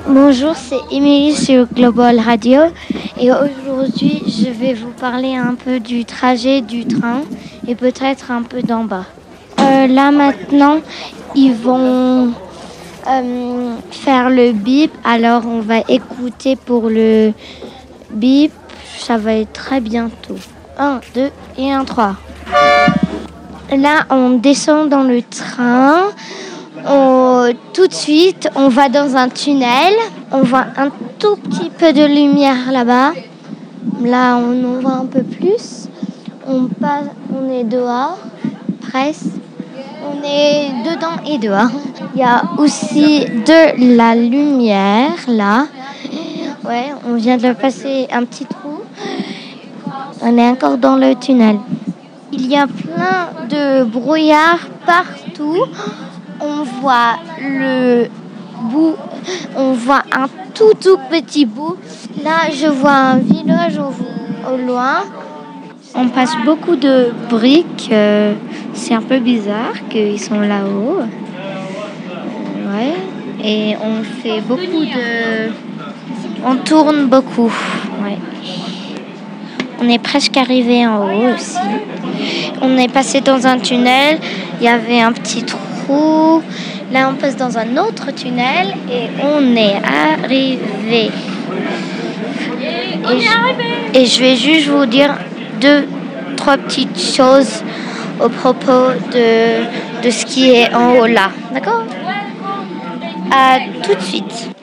Bonjour, c'est Émilie sur Global Radio et aujourd'hui je vais vous parler un peu du trajet du train et peut-être un peu d'en bas. Là maintenant, ils vont faire le bip, alors on va écouter pour le bip, ça va être très bientôt. 1, 2 et 1, 3. Là, on descend dans le train. Tout de suite, on va dans un tunnel. On voit un tout petit peu de lumière là-bas. Là, on en voit un peu plus. On est dehors, presque. On est dedans et dehors. Il y a aussi de la lumière là. Ouais, on vient de passer un petit trou. On est encore dans le tunnel. Il y a plein de brouillard partout. On voit le bout, on voit un tout petit bout. Là, je vois un village au loin. On passe beaucoup de briques. C'est un peu bizarre qu'ils sont là-haut. Ouais. Et on fait beaucoup de... On tourne beaucoup. Ouais. On est presque arrivé en haut aussi. On est passé dans un tunnel. Il y avait un petit trou. Là, on passe dans un autre tunnel et on est arrivé. Et je vais juste vous dire 2-3 petites choses au propos de ce qui est en haut là. D'accord ? À tout de suite.